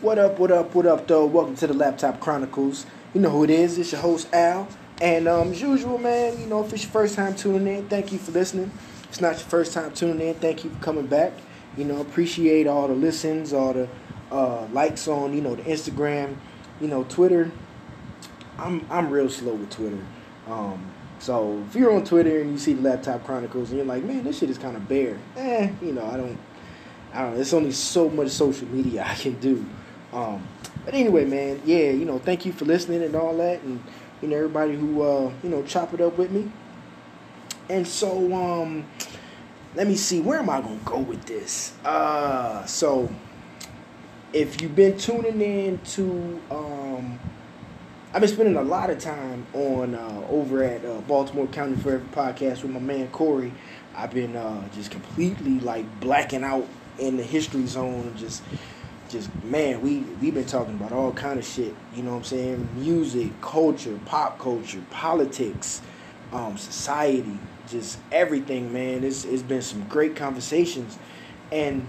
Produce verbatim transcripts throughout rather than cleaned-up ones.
What up, what up, what up, though? Welcome to the Laptop Chronicles. You know who it is. It's your host, Al. And um, as usual, man, you know, if it's your first time tuning in, thank you for listening. If it's not your first time tuning in, thank you for coming back. You know, appreciate all the listens, all the uh, likes on, you know, the Instagram, you know, Twitter. I'm I'm real slow with Twitter. Um, so if you're on Twitter and you see the Laptop Chronicles and you're like, man, this shit is kind of bare. Eh, you know, I don't, I don't know. There's only so much social media I can do. Um, but anyway, man, yeah, you know, thank you for listening and all that, and you know, everybody who uh, you know, chop it up with me. And so, um, let me see, where am I gonna go with this? Uh, so, if you've been tuning in to, um, I've been spending a lot of time on uh, over at uh, Baltimore County Forever podcast with my man Corey. I've been uh, just completely like blacking out in the history zone, just. Just, man, we, we've been talking about all kind of shit, you know what I'm saying? Music, culture, pop culture, politics, um, society, just everything, man. It's, it's been some great conversations. And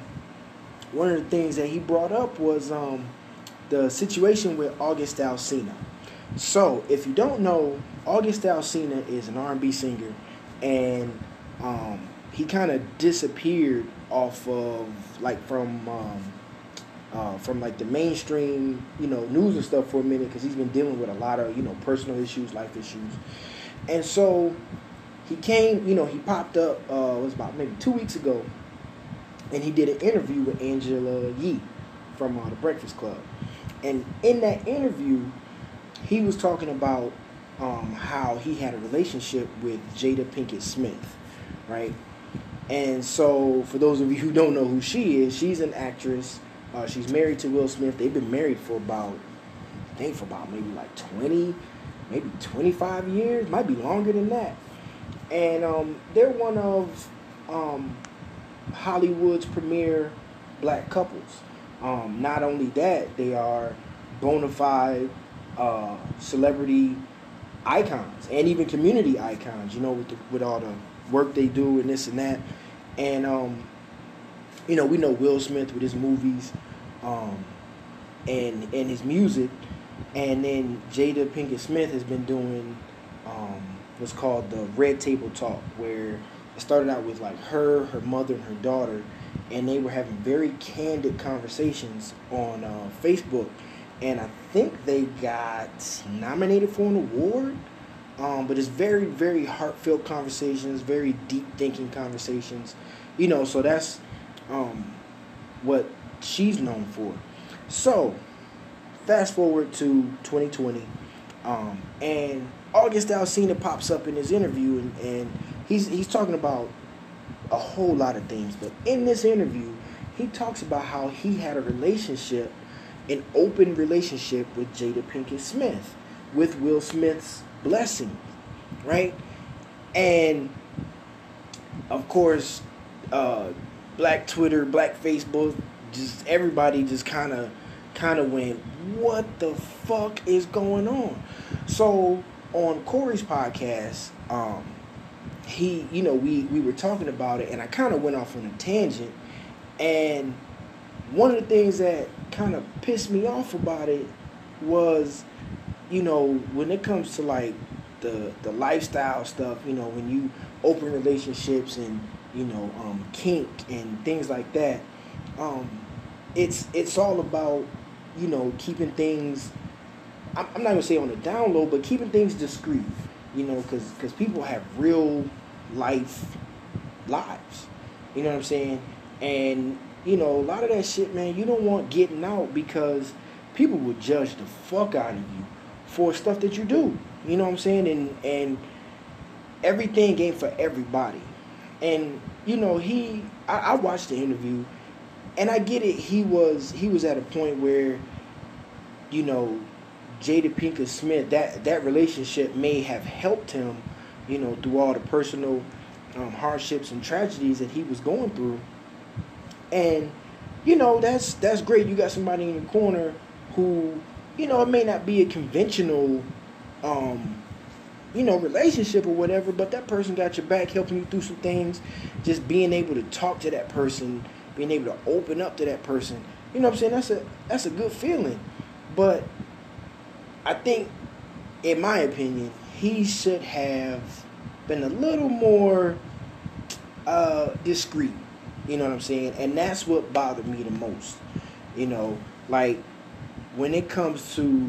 one of the things that he brought up was um, the situation with August Alsina. So, if you don't know, August Alsina is an R and B singer, and um, he kind of disappeared off of, like, from... Um, Uh, from like the mainstream, you know, news and stuff for a minute, because he's been dealing with a lot of, you know, personal issues, life issues. And so he came, you know, he popped up, uh, it was about maybe two weeks ago, and he did an interview with Angela Yee from uh, The Breakfast Club. And in that interview, he was talking about um, how he had a relationship with Jada Pinkett Smith, right? And so for those of you who don't know who she is, she's an actress. Uh, she's married to Will Smith. They've been married for about, I think for about maybe like twenty, maybe twenty-five years. Might be longer than that. And um, they're one of um, Hollywood's premier black couples. Um, not only that, they are bona fide uh, celebrity icons and even community icons, you know, with, the, with all the work they do and this and that. And, um, you know, we know Will Smith with his movies um, and and his music. And then Jada Pinkett Smith has been doing um, what's called the Red Table Talk, where it started out with like her, her mother, and her daughter. And they were having very candid conversations on uh, Facebook. And I think they got nominated for an award. Um, but it's very, very heartfelt conversations, very deep thinking conversations. You know, so that's... Um, what she's known for. So, fast forward to twenty twenty, um, and August Alsina pops up in his interview, and, and he's he's talking about a whole lot of things. But in this interview, he talks about how he had a relationship, an open relationship with Jada Pinkett Smith, with Will Smith's blessing, right? And of course, uh, Black Twitter, Black Facebook, just everybody just kind of kind of went, what the fuck is going on? So on Corey's podcast, um, he, you know, we, we were talking about it, and I kind of went off on a tangent. And one of the things that kind of pissed me off about it was, you know, when it comes to like the the lifestyle stuff, you know, when you open relationships and you know, um, kink and things like that. Um, it's it's all about, you know, keeping things, I'm, I'm not going to say on the down low, but keeping things discreet, you know, because because people have real life lives, you know what I'm saying? And, you know, a lot of that shit, man, you don't want getting out because people will judge the fuck out of you for stuff that you do, you know what I'm saying? And, and everything ain't for everybody. And, you know, he, I, I watched the interview, and I get it, he was, he was at a point where, you know, Jada Pinkett Smith, that, that relationship may have helped him, you know, through all the personal um, hardships and tragedies that he was going through. And, you know, that's, that's great. You got somebody in the corner who, you know, it may not be a conventional, um, you know, relationship or whatever, but that person got your back, helping you through some things. Just being able to talk to that person, being able to open up to that person, You know what I'm saying? That's a that's a good feeling. But I think, in my opinion, he should have been a little more uh, discreet. You know what I'm saying? And that's what bothered me the most. You know, like when it comes to,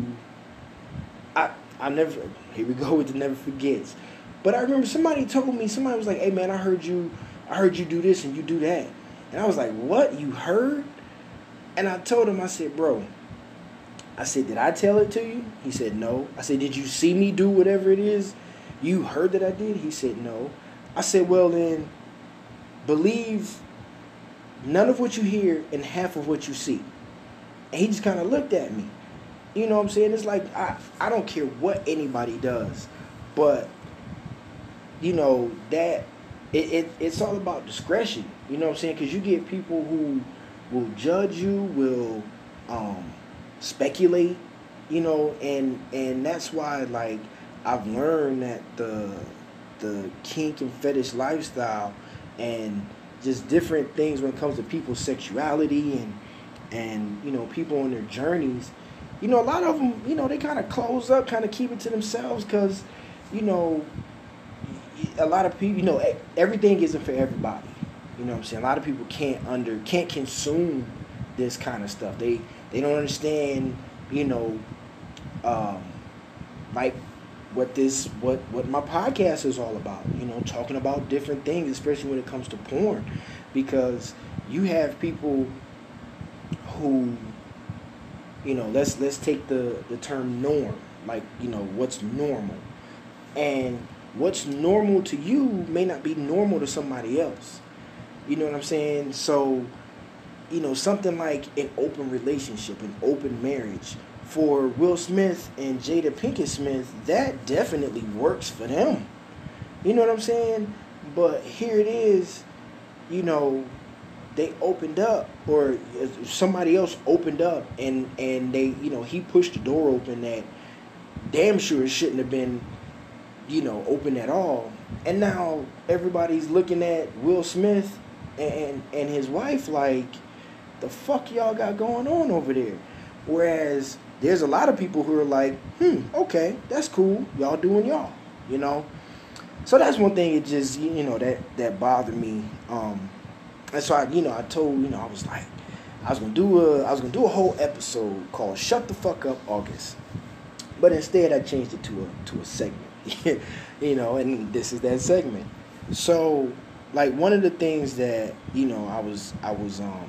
I I never, here we go with the never forgets. But I remember somebody told me, somebody was like, hey man, I heard you, I heard you do this and you do that. And I was like, what? You heard? And I told him, I said, bro, I said, did I tell it to you? He said, no. I said, did you see me do whatever it is you heard that I did? He said, no. I said, well then, believe none of what you hear and half of what you see. And he just kind of looked at me. You know what I'm saying? It's like, I, I don't care what anybody does. But, you know, that, it, it it's all about discretion. You know what I'm saying? Because you get people who will judge you, will um, speculate, you know, and and that's why, like, I've learned that the the kink and fetish lifestyle and just different things when it comes to people's sexuality and and you know, people on their journeys, you know, a lot of them, you know, they kind of close up, kind of keep it to themselves because, you know, a lot of people, you know, everything isn't for everybody. You know what I'm saying? A lot of people can't under can't consume this kind of stuff. They they don't understand, you know, um, like what this what what my podcast is all about. You know, talking about different things, especially when it comes to porn, because you have people who, you know, let's let's take the the term norm, like, you know, what's normal, and what's normal to you may not be normal to somebody else. You know what I'm saying? So, you know, something like an open relationship, an open marriage, for Will Smith and Jada Pinkett Smith, that definitely works for them. You know what I'm saying? But here it is, you know, they opened up, or somebody else opened up, and, and they, you know, he pushed the door open that damn sure it shouldn't have been, you know, open at all. And now everybody's looking at Will Smith and and his wife like, the fuck y'all got going on over there? Whereas there's a lot of people who are like, hmm, okay, that's cool. Y'all doing y'all, you know? So that's one thing, it just, you know, that, that bothered me. Um, and so I, you know, I told, you know, I was like, I was gonna do a, I was gonna do a whole episode called "Shut the Fuck Up August," but instead I changed it to a to a segment, you know, and this is that segment. So, like, one of the things that, you know, I was, I was, um,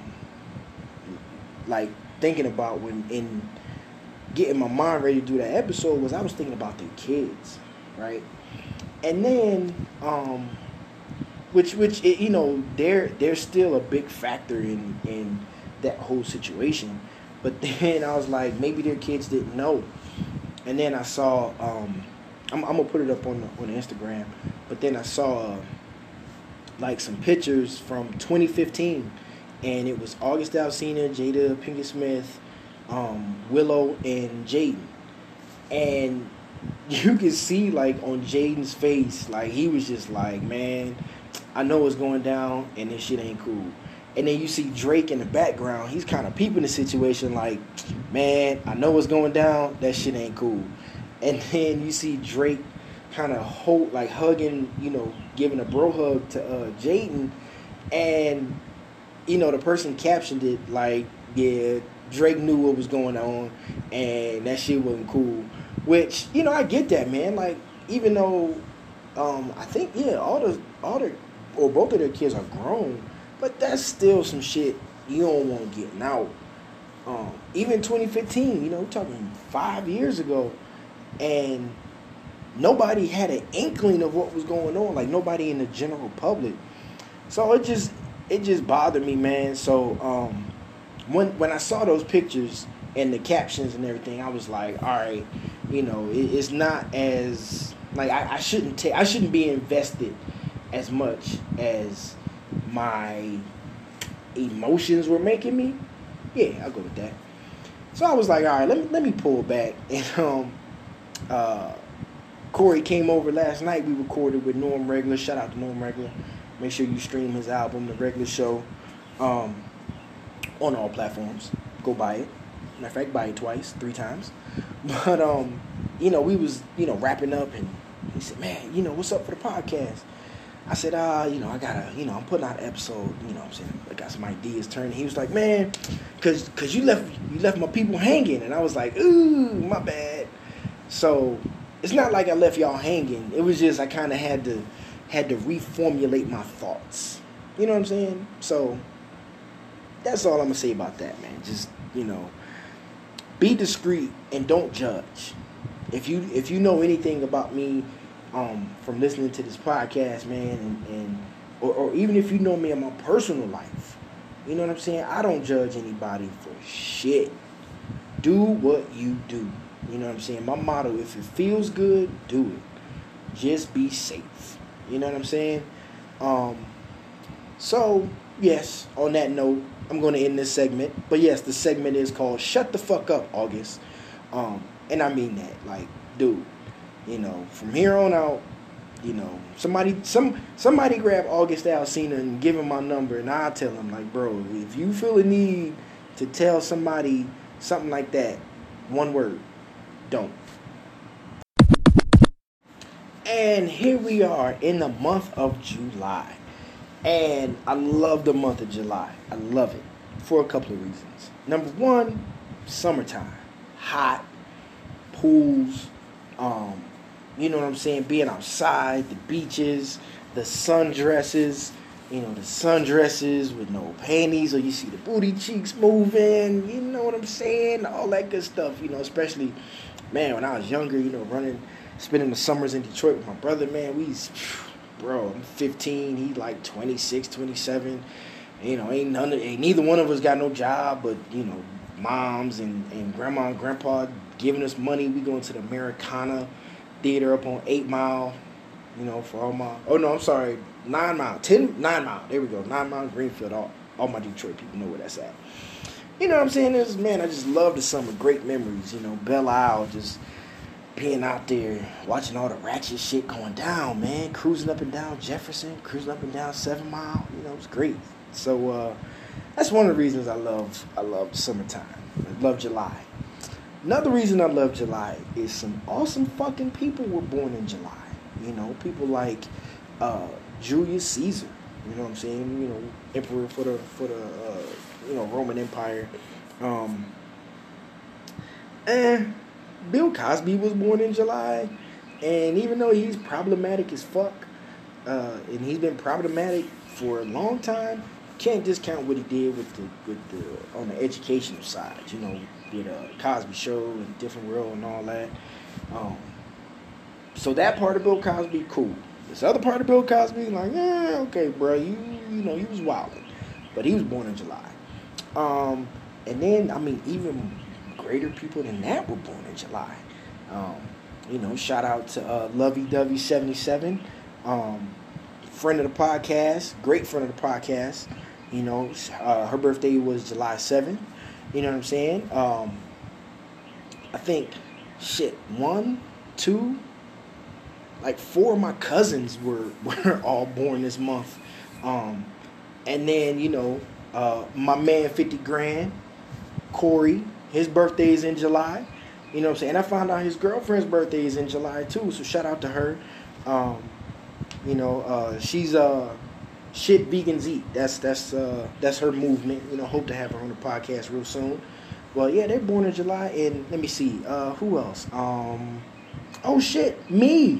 like thinking about when in getting my mind ready to do that episode was I was thinking about their kids, right? And then, um, which, which, it, you know, they're, they're still a big factor in, in that whole situation. But then I was like, maybe their kids didn't know. And then I saw, um, I'm, I'm gonna put it up on the, on Instagram. But then I saw, uh, like, some pictures from twenty fifteen, and it was August Alsina, Jada Pinkett Smith, um, Willow, and Jaden. And you could see, like, on Jaden's face, like, he was just like, man, I know what's going down, and this shit ain't cool. And then you see Drake in the background. He's kind of peeping the situation like, man, I know what's going down. That shit ain't cool. And then you see Drake kind of hold, like hugging, you know, giving a bro hug to uh, Jaden. And, you know, the person captioned it like, yeah, Drake knew what was going on and that shit wasn't cool. Which, you know, I get that, man. Like, even though um, I think, yeah, all the, all the, or both of their kids are grown, but that's still some shit you don't want getting out. Um, even twenty fifteen, you know, we're talking five years ago, and nobody had an inkling of what was going on. Like, nobody in the general public. So it just it just bothered me, man. So um, when when I saw those pictures and the captions and everything, I was like, all right, you know, it, it's not as like I, I shouldn't take I shouldn't be invested as much as my emotions were making me. Yeah, I'll go with that. So I was like, all right, let me let me pull back. And um, uh, Corey came over last night. We recorded with Norm Regular. Shout out to Norm Regular. Make sure you stream his album, The Regular Show, um, on all platforms. go buy it. Matter of fact, buy it twice, three times. But um, you know, we was you know wrapping up, and he said, "Man, you know, what's up for the podcast?" I said, "Ah, uh, you know, I gotta, you know, I'm putting out an episode. You know, what I'm saying I got some ideas turning." He was like, "Man, cause, cause you left, you left my people hanging," and I was like, "Ooh, my bad." So it's not like I left y'all hanging. It was just I kind of had to, had to reformulate my thoughts. You know what I'm saying? So that's all I'm gonna say about that, man. Just you know. Be discreet and don't judge. If you if you know anything about me um, from listening to this podcast, man, and, and or, or even if you know me in my personal life, you know what I'm saying? I don't judge anybody for shit. Do what you do. You know what I'm saying? My motto, if it feels good, do it. Just be safe. You know what I'm saying? Um, so, yes, on that note, I'm going to end this segment. But yes, the segment is called Shut the Fuck Up, August. Um, and I mean that. Like, dude, you know, from here on out, you know, somebody some somebody grab August Alsina and give him my number, and I'll tell him, like, bro, if you feel a need to tell somebody something like that, one word, don't. And here we are in the month of July. And I love the month of July. I love it for a couple of reasons. Number one, summertime. Hot, pools, um, you know what I'm saying, being outside, the beaches, the sundresses, you know, the sundresses with no panties, or you see the booty cheeks moving, you know what I'm saying, all that good stuff, you know, especially, man, when I was younger, you know, running, spending the summers in Detroit with my brother, man, we bro, I'm fifteen, he's like twenty-six, twenty-seven. You know, ain't none of, ain't neither one of us got no job, but, you know, moms and, and grandma and grandpa giving us money. We going to the Americana Theater up on eight mile, you know, for all my, oh no, I'm sorry, nine mile, ten, nine mile, there we go, nine mile Greenfield. All, all my Detroit people know where that's at. You know what I'm saying? This man, I just love the summer, great memories, you know, Belle Isle, just being out there, watching all the ratchet shit going down, man. Cruising up and down Jefferson, cruising up and down Seven Mile. You know, it's great. So uh, that's one of the reasons I love I love summertime. I love July. Another reason I love July is some awesome fucking people were born in July. You know, people like uh, Julius Caesar. You know what I'm saying? You know, emperor for the for the uh, you know Roman Empire. Um, and Bill Cosby was born in July, and even though he's problematic as fuck, uh, and he's been problematic for a long time, can't discount what he did with the with the on the educational side. You know, with uh, Cosby Show and Different World and all that. Um, so that part of Bill Cosby, cool. This other part of Bill Cosby, like, yeah, okay, bro, you you know, he was wilding, but he was born in July. Um, and then, I mean, even greater people than that were born in July. Um, you know, shout out to uh, Lovey Dovey seventy-seven, um, friend of the podcast, great friend of the podcast. You know, uh, her birthday was July seventh. You know what I'm saying? Um, I think, shit, one, two, like four of my cousins were, were all born this month. Um, and then, you know, uh, my man fifty grand, Corey, his birthday is in July. You know what I'm saying? And I found out his girlfriend's birthday is in July too. So shout out to her. Um, you know, uh, she's uh, Shit Vegans Eat. That's that's uh, that's her movement. You know, hope to have her on the podcast real soon. Well, yeah, they're born in July. And let me see, uh, who else? Um, oh shit, me.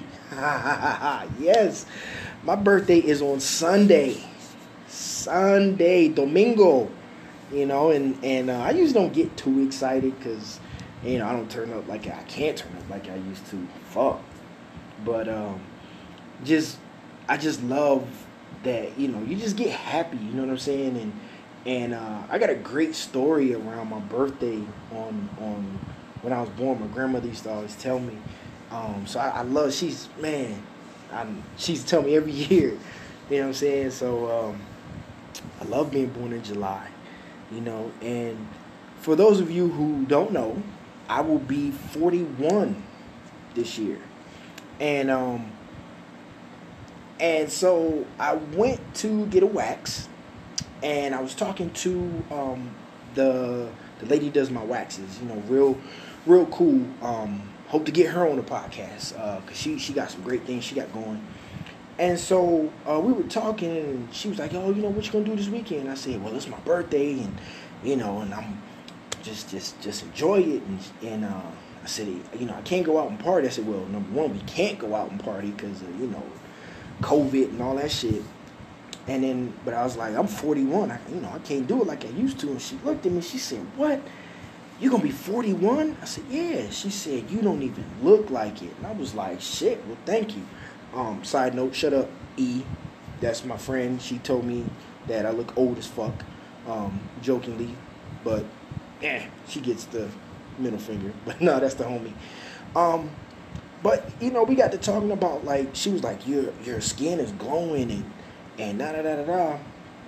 Yes, my birthday is on Sunday. Sunday, Domingo. You know, and, and uh, I usually don't get too excited because, you know, I don't turn up like I can't turn up like I used to. Fuck. But um, just, I just love that, you know, you just get happy, you know what I'm saying? And and uh, I got a great story around my birthday on, on when I was born. My grandmother used to always tell me. Um, so I, I love, she's, man, I'm, she's tell me every year, you know what I'm saying? So um, I love being born in July. You know, and for those of you who don't know, I will be forty-one this year. And um and so I went to get a wax, and I was talking to um the the lady does my waxes. You know, real, real cool. Um, hope to get her on the podcast because uh, she she got some great things she got going. And so uh, we were talking, and she was like, "Oh, you know what you gonna do this weekend?" I said, "Well, it's my birthday, and you know, and I'm just just just enjoy it." And and uh, I said, "You know, I can't go out and party." I said, "Well, number one, we can't go out and party because of, you know, COVID and all that shit." And then, but I was like, "I'm forty-one. I, you know, I can't do it like I used to." And she looked at me. She said, "What? You gonna be forty-one?" I said, "Yeah." She said, "You don't even look like it." And I was like, "Shit. Well, thank you." Um, side note, shut up, E. That's my friend. She told me that I look old as fuck, um, jokingly, but eh, she gets the middle finger. But no, that's the homie. Um, but you know, we got to talking about, like, she was like, your your skin is glowing and and da da da da da.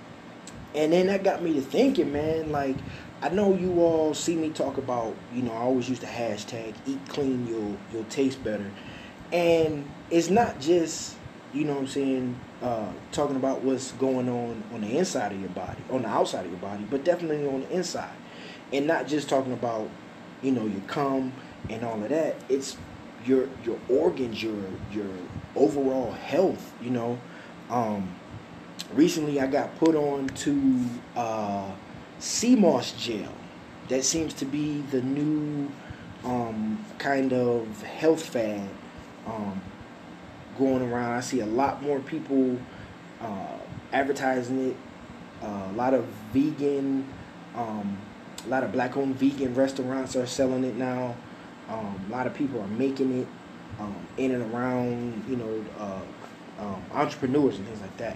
And then that got me to thinking, man. Like, I know you all see me talk about, you know, I always use the hashtag eat clean, you'll you'll taste better. And it's not just, you know what I'm saying, uh, talking about what's going on on the inside of your body, on the outside of your body, but definitely on the inside. And not just talking about, you know, your cum and all of that. It's your your organs, your your overall health, you know. Um, recently I got put on to uh, sea moss gel. That seems to be the new um, kind of health fad. Um, going around. I see a lot more people uh, advertising it. Uh, a lot of vegan, um, a lot of black-owned vegan restaurants are selling it now. Um, a lot of people are making it um, in and around, you know, uh, um, entrepreneurs and things like that.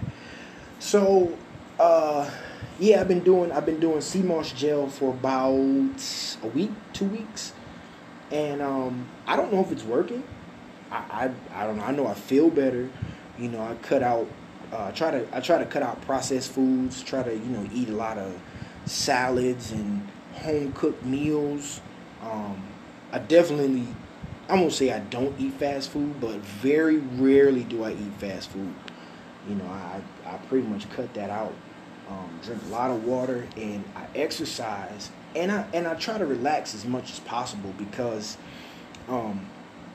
So, uh, yeah, I've been doing I've been doing sea moss gel for about a week, two weeks, and um, I don't know if it's working. I, I, I don't know. I know I feel better. You know, I cut out, uh, try to, I try to cut out processed foods, try to, you know, eat a lot of salads and home cooked meals. Um, I definitely, I'm going to say I don't eat fast food, but very rarely do I eat fast food. You know, I, I pretty much cut that out. Um, drink a lot of water, and I exercise, and I, and I try to relax as much as possible because, um,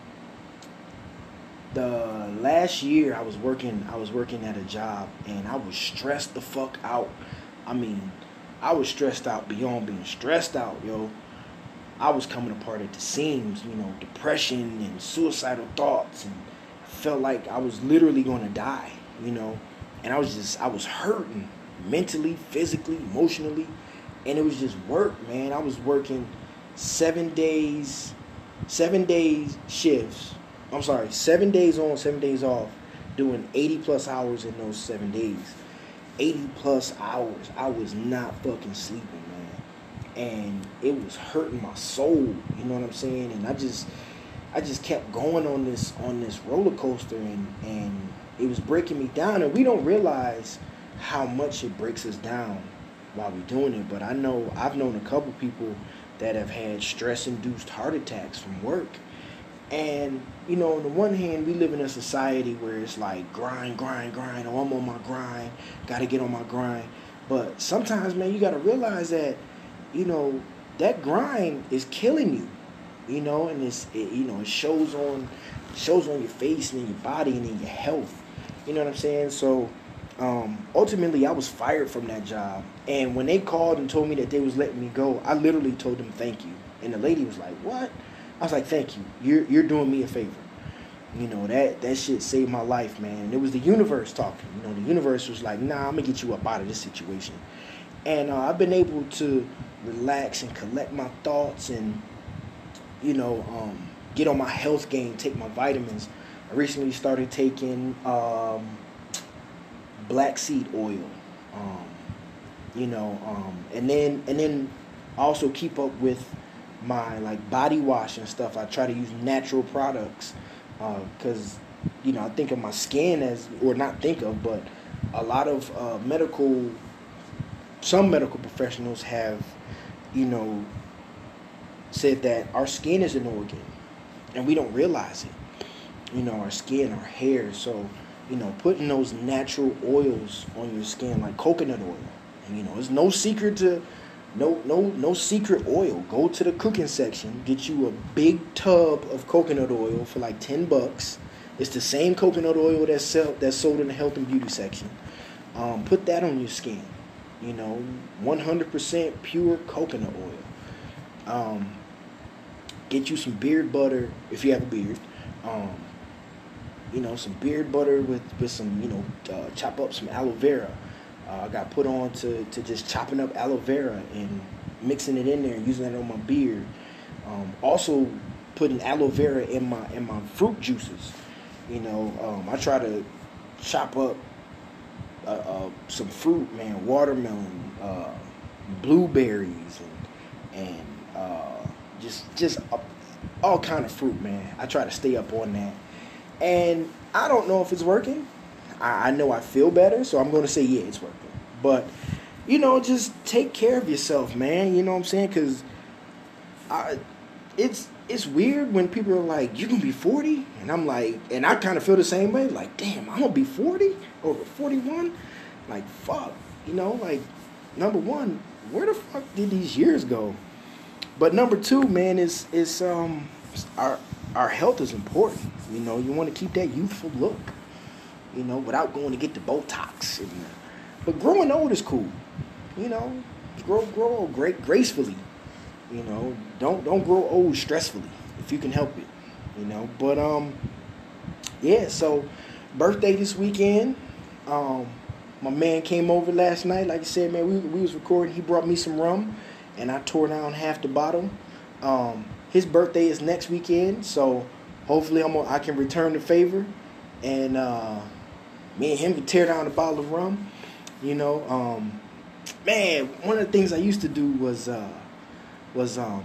the last year I was working I was working at a job, and I was stressed the fuck out. I mean, I was stressed out beyond being stressed out, yo. I was coming apart at the seams, you know, depression and suicidal thoughts, and I felt like I was literally going to die, you know. And I was just I was hurting mentally, physically, emotionally, and it was just work, man. I was working seven days seven days shifts. I'm sorry, seven days on, seven days off, doing eighty plus hours in those seven days. eighty plus hours. I was not fucking sleeping, man. And it was hurting my soul, you know what I'm saying? And I just I just kept going on this on this roller coaster, and, and it was breaking me down. And we don't realize how much it breaks us down while we're doing it. But I know I've known a couple people that have had stress-induced heart attacks from work. And, you know, on the one hand, we live in a society where it's like grind, grind, grind. Oh, I'm on my grind. Got to get on my grind. But sometimes, man, you got to realize that, you know, that grind is killing you, you know, and it's, it, you know, it shows on, shows on your face and in your body and in your health. You know what I'm saying? So, um, ultimately, I was fired from that job. And when they called and told me that they was letting me go, I literally told them thank you. And the lady was like, "What?" I was like, "Thank you. You're you're doing me a favor." You know, that, that shit saved my life, man. And it was the universe talking. You know, the universe was like, "Nah, I'm going to get you up out of this situation." And uh, I've been able to relax and collect my thoughts and, you know, um, get on my health game, take my vitamins. I recently started taking um, black seed oil, um, you know, um, and then and then also keep up with my like body wash and stuff. I try to use natural products because uh, you know I think of my skin as, or not think of, but a lot of uh, medical, some medical professionals have, you know, said that our skin is an organ, and we don't realize it. You know, our skin, our hair. So, you know, putting those natural oils on your skin, like coconut oil, and you know, it's no secret to No, no, no secret oil. Go to the cooking section. Get you a big tub of coconut oil for like ten bucks. It's the same coconut oil that's sell, that's sold in the health and beauty section. Um, put that on your skin. You know, one hundred percent pure coconut oil. Um, get you some beard butter if you have a beard. Um, you know, some beard butter with, with some, you know, uh, chop up some aloe vera. Uh, I got put on to, to just chopping up aloe vera and mixing it in there and using that on my beard. Um, also putting aloe vera in my in my fruit juices. You know, um, I try to chop up uh, uh, some fruit, man, watermelon, uh, blueberries, and and uh, just just uh, all kind of fruit, man. I try to stay up on that, and I don't know if it's working. I, I know I feel better, so I'm going to say yeah, it's working. But you know, just take care of yourself, man. You know what I'm saying? Because I, it's. It's weird when people are like, you can be forty? And I'm like, and I kind of feel the same way. Like, damn, I'm going to be forty? Or forty-one? Like, fuck. You know, like, number one, where the fuck did these years go? But number two, man, is is um our our health is important. You know, you want to keep that youthful look, you know, without going to get the Botox. And, but growing old is cool. You know, grow, grow old great, gracefully. You know, don't don't grow old stressfully if you can help it. You know, but um, yeah. So, birthday this weekend. Um, my man came over last night. Like I said, man, we we was recording. He brought me some rum, and I tore down half the bottle. Um, his birthday is next weekend, so hopefully I'm gonna, I can return the favor, and uh, me and him can tear down a bottle of rum. You know, um, man, one of the things I used to do was. Uh, was um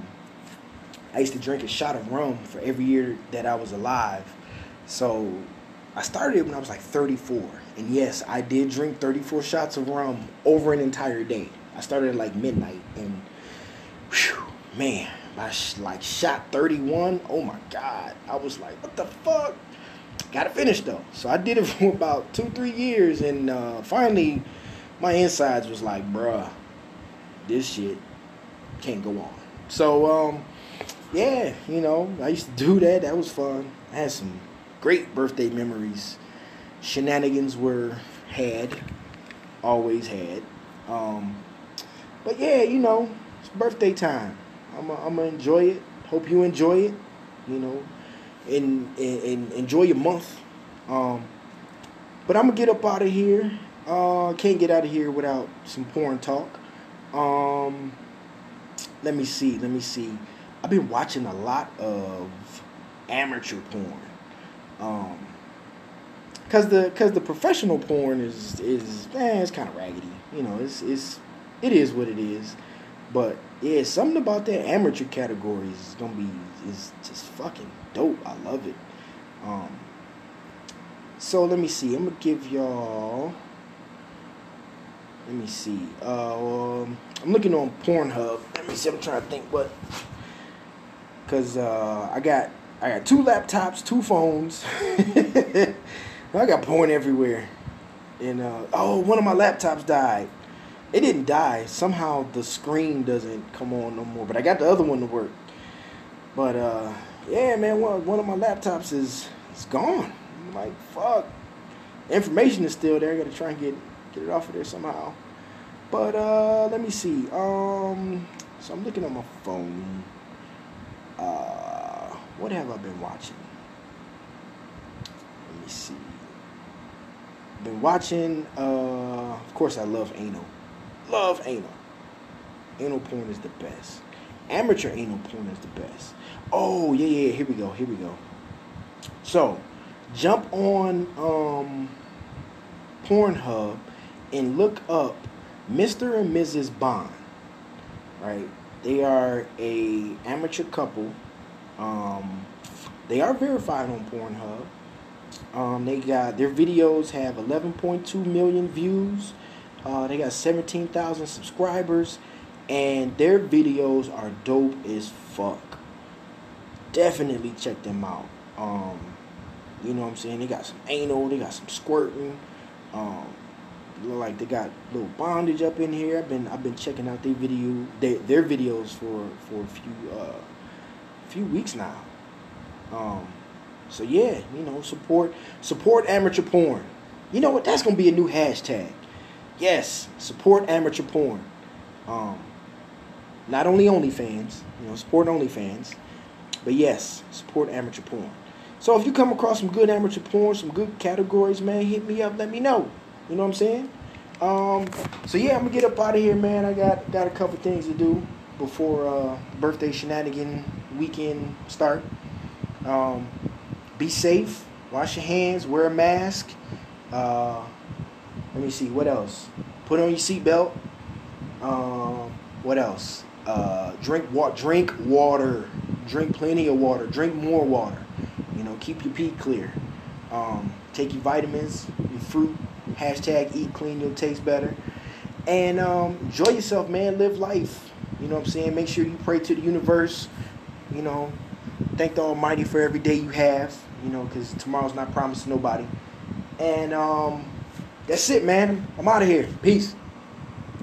I used to drink a shot of rum for every year that I was alive. So I started it when I was like thirty-four. And yes, I did drink thirty-four shots of rum over an entire day. I started at like midnight. And whew, man, I sh- like shot thirty-one. Oh my God. I was like, what the fuck? Gotta finish though. So I did it for about two, three years. And uh, finally, my insides was like, bruh, this shit can't go on. So, um, yeah, you know, I used to do that. That was fun. I had some great birthday memories. Shenanigans were had, always had. Um, but yeah, you know, it's birthday time. I'm I'm gonna enjoy it. Hope you enjoy it. You know, and, and, and enjoy your month. Um, but I'm gonna get up out of here. Uh, can't get out of here without some porn talk. Um. Let me see, let me see. I've been watching a lot of amateur porn. Um, cause the cause the professional porn is is eh, it's kind of raggedy. You know, it's it's it is what it is. But yeah, something about that amateur category is gonna be is just fucking dope. I love it. Um, so let me see. I'm gonna give y'all. Let me see. Uh, um, I'm looking on Pornhub. Let me see. I'm trying to think what. Cause uh, I got I got two laptops, two phones. I got porn everywhere. And uh, oh, one of my laptops died. It didn't die. Somehow the screen doesn't come on no more. But I got the other one to work. But uh, yeah, man, one one of my laptops is is gone. I'm like, fuck. The information is still there. I gotta try and get. Get it off of there somehow. But uh let me see. Um so I'm looking at my phone. Uh what have I been watching? Let me see. Been watching uh of course I love anal. Love anal. Anal porn is the best. Amateur anal porn is the best. Oh yeah, yeah, here we go, here we go. So jump on um Pornhub and look up Mister and Missus Bond. Right? They are a amateur couple. Um, they are verified on Pornhub. Um, they got their videos have eleven point two million views. Uh, they got seventeen thousand subscribers, and their videos are dope as fuck. Definitely check them out. Um, you know what I'm saying? They got some anal. They got some squirting. Um, like they got little bondage up in here. I've been I've been checking out their video their, their videos for for a few uh few weeks now. Um, so yeah, you know, support support amateur porn. You know what? That's gonna be a new hashtag. Yes, support amateur porn. Um, not only OnlyFans, you know, support OnlyFans, but yes, support amateur porn. So if you come across some good amateur porn, some good categories, man, hit me up. Let me know. You know what I'm saying? Um, so yeah, I'm gonna get up out of here, man. I got got a couple things to do before uh, birthday shenanigan weekend start. Um, be safe. Wash your hands. Wear a mask. Uh, let me see. What else? Put on your seatbelt. Um, what else? Uh, drink wa- Drink water. Drink plenty of water. Drink more water. You know, keep your pee clear. Um, take your vitamins, your fruit. Hashtag eat clean, you'll taste better. And um, enjoy yourself, man. Live life. You know what I'm saying? Make sure you pray to the universe. You know, thank the Almighty for every day you have. You know, because tomorrow's not promised to nobody. And um, that's it, man. I'm out of here. Peace.